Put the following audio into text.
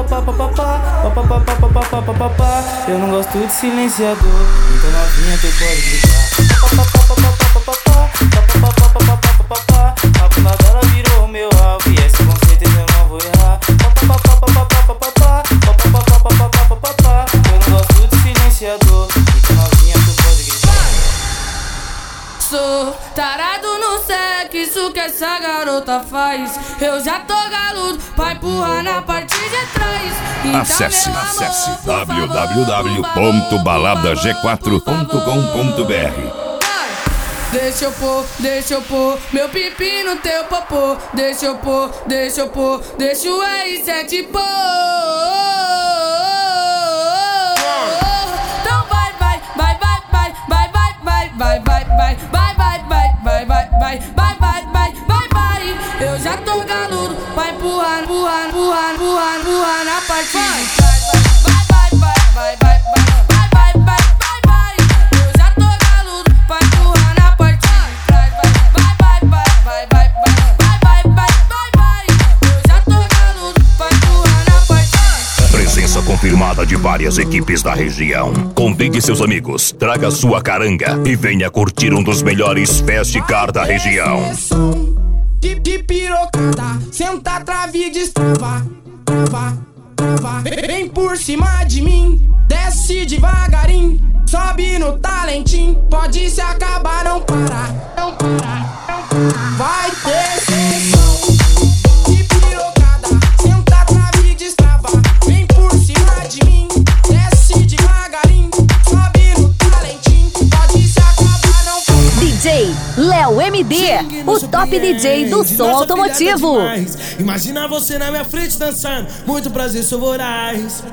Eu não gosto de silenciador, então novinha tu pode gritar. A bunda dela virou meu alvo e esse com certeza eu não vou errar. Eu não gosto de silenciador, então novinha tu pode gritar. Sou tarado no sexo que essa garota faz. Eu já tô galudo pra empurrar na parte de trás. Então, Acesse www.baladag4.com.br. Deixa eu pôr meu pipi no teu popô. Deixa eu pôr, deixa o R7 pôr. Então vai, eu já tô galudo pra empurrar na parte de trás. Eu já tô galudo pra empurrar na parte de trás. Eu já tô galudo pra empurrar na parte de trás. Presença confirmada de várias equipes da região. Convide seus amigos, traga sua caranga e venha curtir um dos melhores Fast Car da região. De pirocada, senta a trave e destrava, trava. Vem por cima de mim, desce devagarinho, sobe no talentinho, pode se acabar, não parar. Vai ter sessão de pirocada, senta a trave e destrava. Vem por cima de mim, desce devagarinho, sobe no talentinho, pode se acabar, não parar. DJ Léo MD, o top DJ do som automotivo. Imagina você na minha frente dançando, muito prazer, sou voraz.